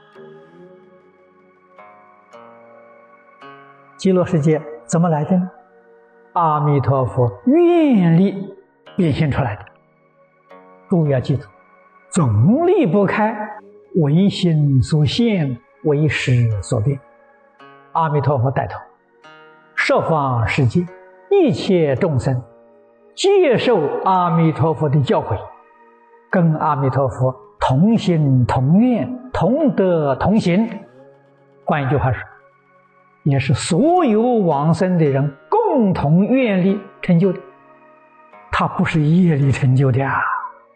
极乐世界怎么来的呢？阿弥陀佛愿力变现出来的。诸位要记住，总离不开唯心所现，唯识所变。阿弥陀佛带头，十方世界一切众生接受阿弥陀佛的教诲，跟阿弥陀佛同心同愿，同德同行。换一句话说，也是所有往生的人共同愿力成就的，它不是业力成就的啊。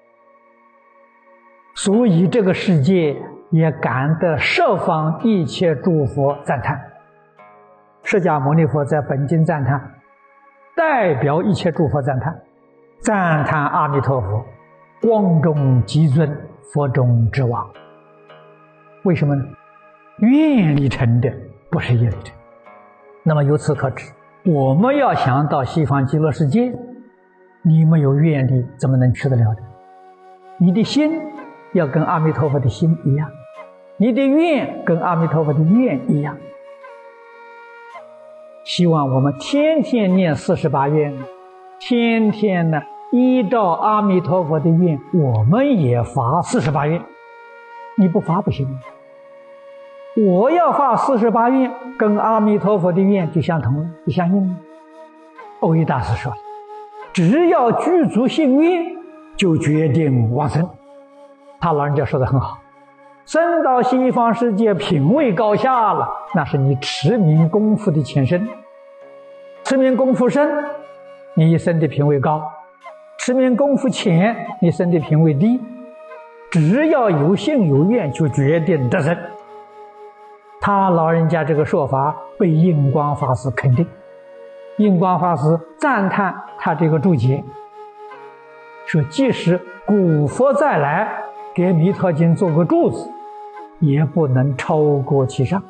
所以这个世界也感得十方一切诸佛赞叹。释迦牟尼佛在本经赞叹，代表一切诸佛赞叹阿弥陀佛光中极尊，佛中之王。为什么呢？愿力成的，不是业力成。那么由此可知，我们要想到西方极乐世界，你没有愿力怎么能去得了的？你的心要跟阿弥陀佛的心一样，你的愿跟阿弥陀佛的愿一样。希望我们天天念48愿，天天呢依照阿弥陀佛的愿，我们也发48愿。你不发不行。我要发48愿，跟阿弥陀佛的愿就相同了，就相应了。欧益大师说，只要具足信愿，就决定往生。他老人家说得很好，生到西方世界品位高下了，那是你持名功夫的前身。持名功夫深，你一生的品位高；持名功夫浅，你生的品位低。只要有信有愿，就决定得生。他老人家这个说法被印光法师肯定，印光法师赞叹他这个注解，说即使古佛再来给《弥陀经》做个注子，也不能超过其上。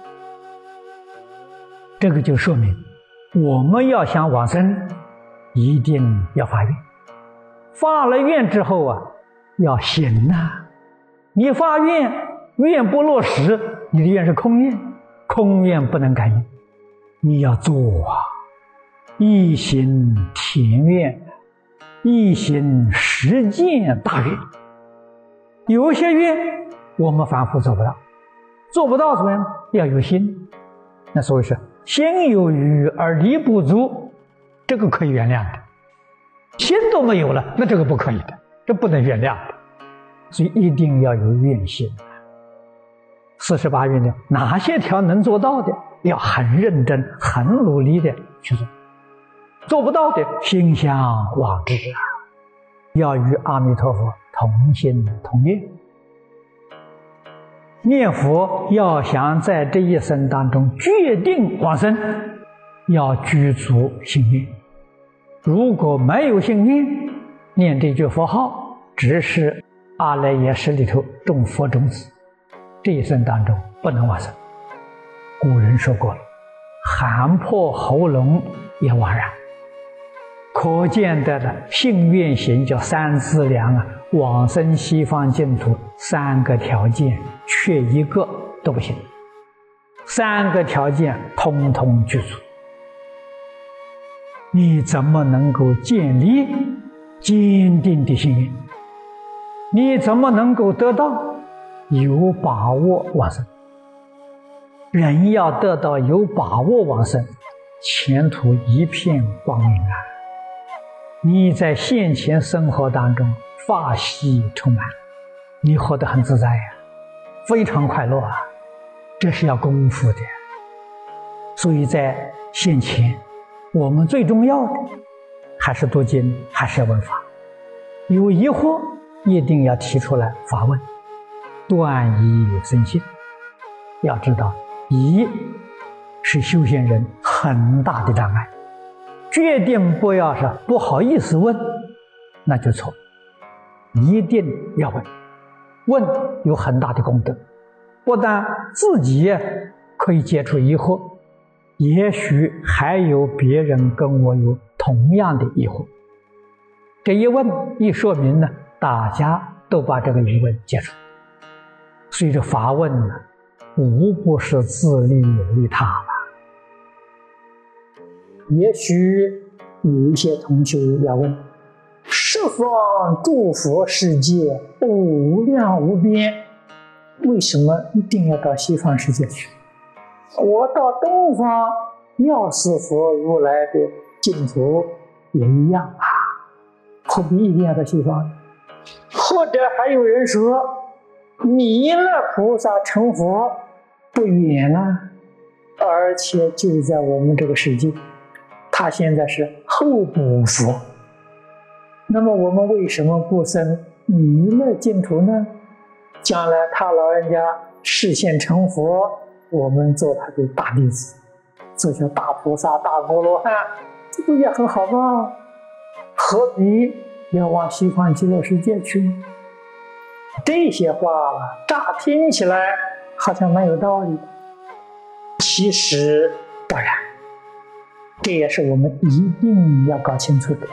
这个就说明我们要想往生，一定要发愿。发了愿之后啊，要行啊。你发愿，愿不落实，你的愿是空愿，空愿不能改愿。你要做啊，一心田愿，一心实践大愿。有些愿我们凡夫做不到，做不到怎么样？要有心。那所以说心有余而力不足，这个可以原谅的。心都没有了，那这个不可以的，这不能原谅的。所以一定要有愿心。48愿的哪些条能做到的，要很认真很努力的去做。做不到的，心向往之啊，要与阿弥陀佛同心同愿。念佛要想在这一生当中决定往生，要具足信愿。如果没有信愿，念这句佛号只是阿赖耶识里头种佛种子，这一生当中不能往生。古人说过了，喊破喉咙也枉然。可见的信愿行叫三资粮啊，往生西方净土3个条件缺一个都不行，3个条件通通具足。你怎么能够建立坚定的信愿？你怎么能够得到有把握往生？人要得到有把握往生，前途一片光明啊！你在现前生活当中法喜充满，你活得很自在呀，非常快乐啊！这是要功夫的。所以在现前，我们最重要的还是读经，还是要问法。有疑惑一定要提出来发问，断疑生信。要知道，疑是修行人很大的障碍。决定不要是不好意思问，那就错。一定要问，问有很大的功德，不但自己可以解除疑惑，也许还有别人跟我有同样的疑惑。这一问一说明呢，大家都把这个疑问解除。所以这发问呢， 无不是自利利他了。 也许有一些同学要问：十方诸佛世界无量无边，为什么一定要到西方世界去？我到东方药师佛如来的净土也一样啊，何必一定要到西方？或者还有人说，弥勒菩萨成佛不远了，而且就在我们这个世界，他现在是候补佛。那么我们为什么不生弥勒净土呢？将来他老人家示现成佛，我们做他的大弟子，做些大菩萨、大波罗汉，这不也很好吗？何必要往西方极乐世界去？这些话乍听起来好像蛮有道理，其实不然。这也是我们一定要搞清楚的。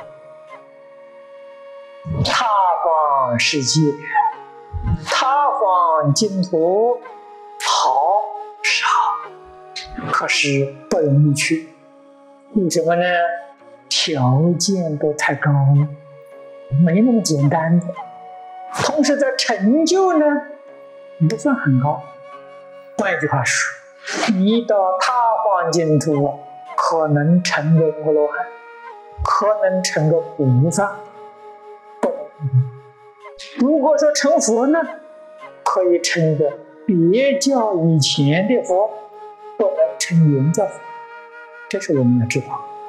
他方世界，他方净土好是好，可是不容易去。为什么呢？条件都太高了，没那么简单的。同时在成就呢，不算很高。换一句话说，你到他方净土，可能成个阿罗汉，可能成个菩萨，不能。如果说成佛呢，可以成个别教以前的佛，不能成原教佛。这是我们要知道。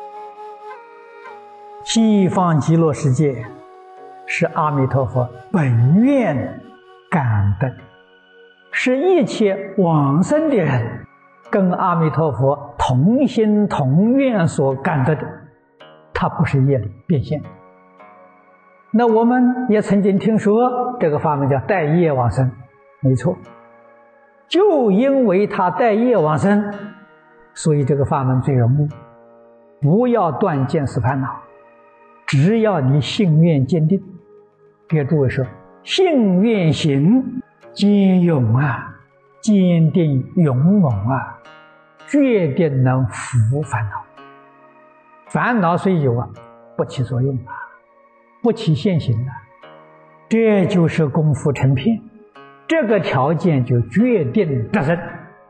西方极乐世界是阿弥陀佛本愿感得的，是一切往生的人跟阿弥陀佛同心同愿所感得的，它不是业力变现。那我们也曾经听说这个法门叫带业往生，没错，就因为它带业往生，所以这个法门最容易。不要断见思烦恼，只要你信愿坚定。给诸位说，信愿行坚勇啊，坚定勇猛啊，决定能伏烦恼。烦恼虽有啊，不起作用啊，不起现行啊，这就是功夫成片。这个条件就决定得生。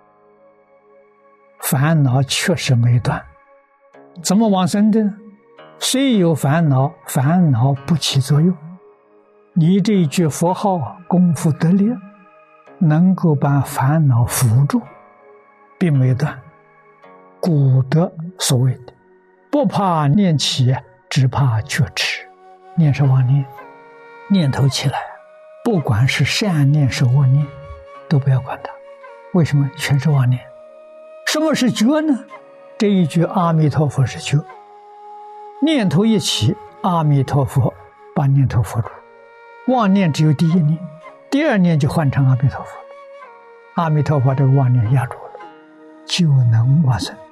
烦恼确实没断，怎么往生的呢？虽有烦恼，烦恼不起作用。你这一句佛号功夫得力，能够把烦恼扶住，并没断。古德所谓的不怕念起，只怕觉迟。念是妄念，念头起来，不管是善念是恶念，都不要管它。为什么？全是妄念。什么是觉呢？这一句阿弥陀佛是觉，念头一起，阿弥陀佛把念头扶住。妄念只有第一念，第二念就换成阿弥陀佛，阿弥陀佛这个妄念压住了，就能往生。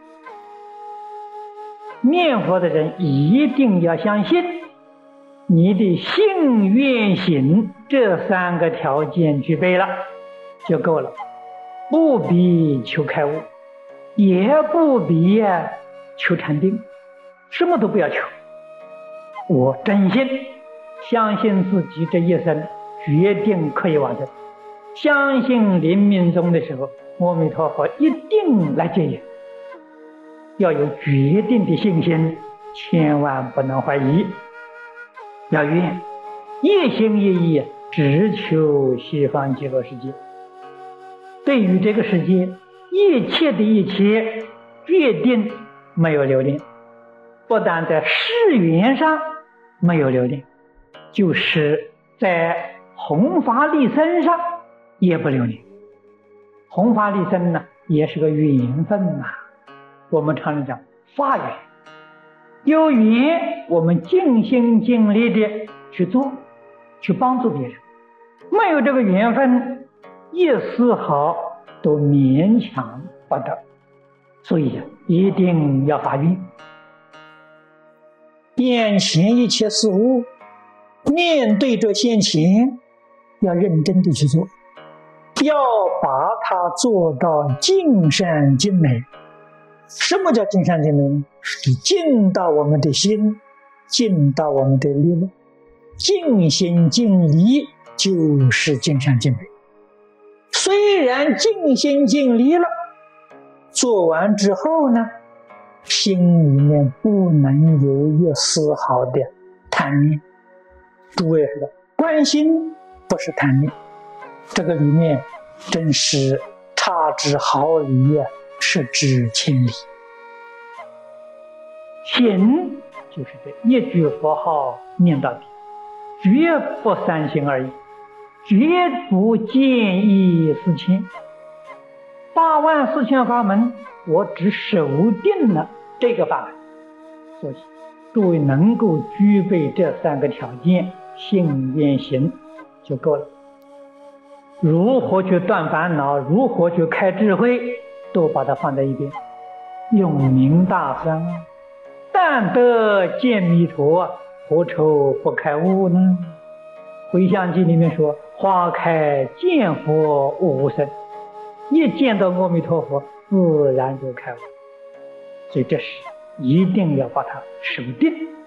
念佛的人一定要相信，你的信愿行这三个条件具备了就够了，不必求开悟，也不必求禅定，什么都不要求。我真心相信自己这一生决定可以往生，相信临命终的时候，阿弥陀佛一定来接引。要有决定的信心，千万不能怀疑，要愿一心一意只求西方极乐世界。对于这个世界一切的一切决定没有留恋，不但在事缘上没有留恋，就是在弘法利生上也不留恋。弘法利生呢，也是个缘分啊。我们常常讲法缘，有缘我们尽心尽力的去做，去帮助别人；没有这个缘分，一丝毫都勉强不得。所以一定要发愿。眼前一切事物，面对着现前，要认真的去做， 要把它做到尽善尽美。什么叫尽善尽美呢？是尽到我们的心，尽到我们的力量，尽心尽力就是尽善尽美。虽然尽心尽力了，做完之后呢，心里面不能有一丝毫的贪念。诸位知道，关心不是贪念，这个里面真是差之毫厘啊，失之千里。 行就是这一句佛号念到底，绝不三心二意，绝不见异思迁。84000法门，我只守定了这个法门。所以诸位能够具备这3个条件，信愿行就够了。如何去断烦恼，如何去开智慧，都把它放在一边。永明大僧，但得见弥陀，何愁不开悟呢？回向记里面说，花开见佛悟生，一见到阿弥陀佛自然就开悟。所以这是一定要把它守定。